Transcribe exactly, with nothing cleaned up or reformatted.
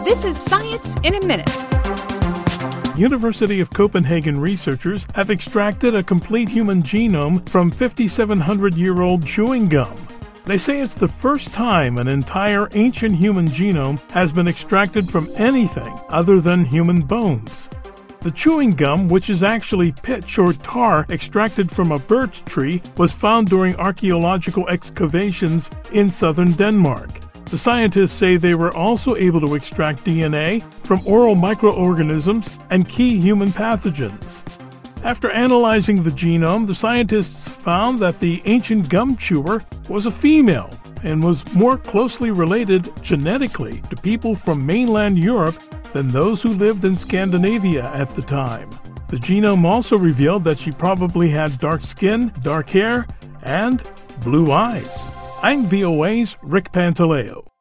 This is Science in a Minute. University of Copenhagen researchers have extracted a complete human genome from fifty-seven hundred year old chewing gum. They say it's the first time an entire ancient human genome has been extracted from anything other than human bones. The chewing gum, which is actually pitch or tar extracted from a birch tree, was found during archaeological excavations in southern Denmark. The scientists say they were also able to extract D N A from oral microorganisms and key human pathogens. After analyzing the genome, the scientists found that the ancient gum chewer was a female and was more closely related genetically to people from mainland Europe than those who lived in Scandinavia at the time. The genome also revealed that she probably had dark skin, dark hair, and blue eyes. I'm V O A's Rick Pantaleo.